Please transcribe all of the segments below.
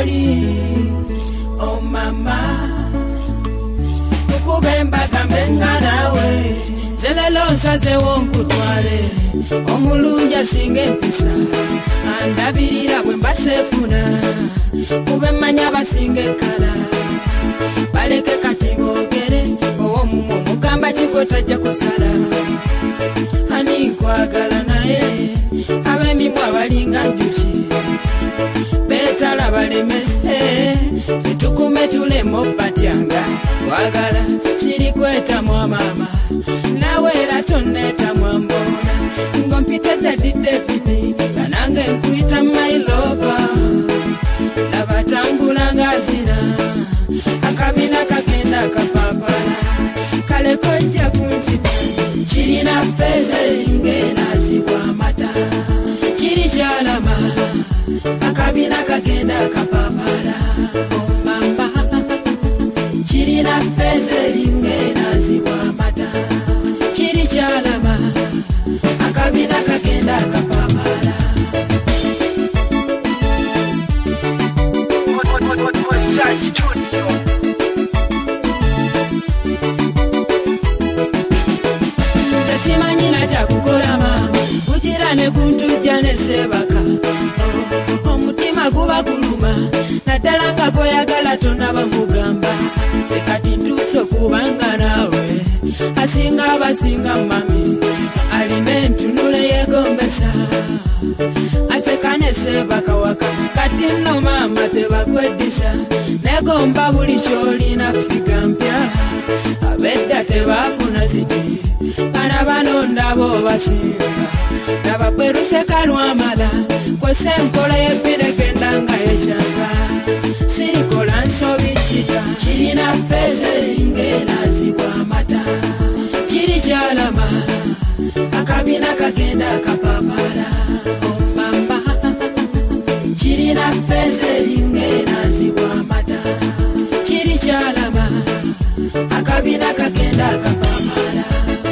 woli oh mama ukubemba kambenga nawe zelelo nsaze wonkutwale omulunja singe mpisa andabirira bwe mbasefuna kube manya basinge kala baleke kati bogere owo mumo mugamba kikotajja kusala ani kwagala naye abemimwa balinga njuki betala balemese tukume tulemo batyanga wagala siri kweta mwa mama nawe era toneta mwambona ngompita dadi David kanange nkuita my lover labatangula ngazina akabina kagenda kapapala kale kojja kunzita kirina feze ingena zibwa mata kiri kyalama akabina kagenda kapapala oh mama kirina feze ingena zibwa mata kiri kyalama akabina kagenda kapapala simanyina kyakukola mama kutirane kuntujja ne sebaka omutima guba kuluma naddala nga koyagala tonaba mugamba ekati ntuuse okubanga naawe asinga abasinga mami alina entunula yegombesa aseka ne sebaka waka kati nno mama tebakweddisa negomba buli kyolina figa mpya abedda tebafuna ziti bana bano ndabo basinga nabakweruse kalwamala kwese enkola yebiregenda nga yekyanga sirikola nsobi kita kirina feze ingena zibwa mata kiri kyalama akabina kagenda kapapala oh mama kirina feze ingena zibwa mata kiri kyalama akabina kagenda kapapala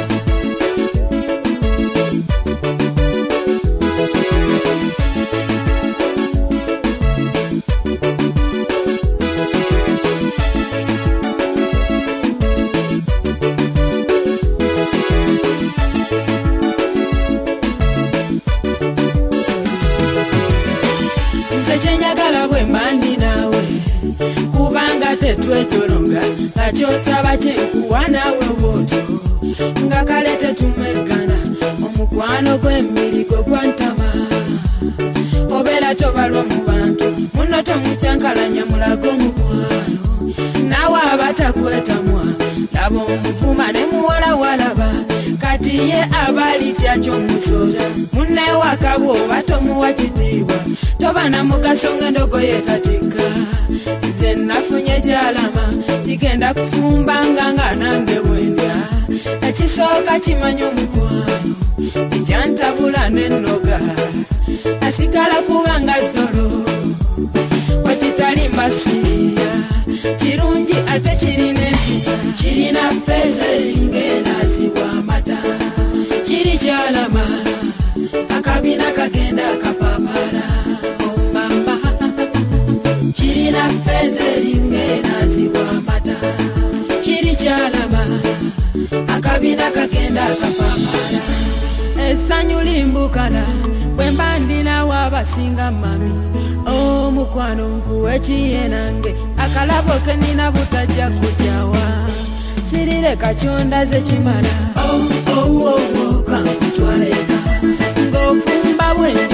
kyenyagala bwe mandi nawe kubanga tetwejolonga nga kyosaba kyenkuwa nawe bwotyo nga kale tetumegana omukwano gw'emirigo gwantama obeera tobalwa mu bantu muno tomukyankalanya mulago omukwano nawe abatakwetamwa laba omuvuma ne muwala walaba kati ye abalitya kyomusoza munewaka bwoba tomuwa kitiibwa toba na mugaso ng'endogoye tatika nze nafunye kyalama kigenda kufumbanga nga nange bwendya ekisooka kimanya omukwano kikyantabula n'ennoga nasigala kubanga zolo wekitali mbasiya kirungi ate kirina empisa kirina feze ingena zibwa mata kiri kyalama akabina kagenda kapapala oh mama kirina feze ingena zibwa mata kiri kyalama akabina kagenda kapapala essanyu limbukala bwe mba ndinawo abasinga mami omukwano nkuwe kiye nange akalabo ke nina butajja kukyawa sirireka kyondaze kimala kankutwaleka ng'ofumba bwe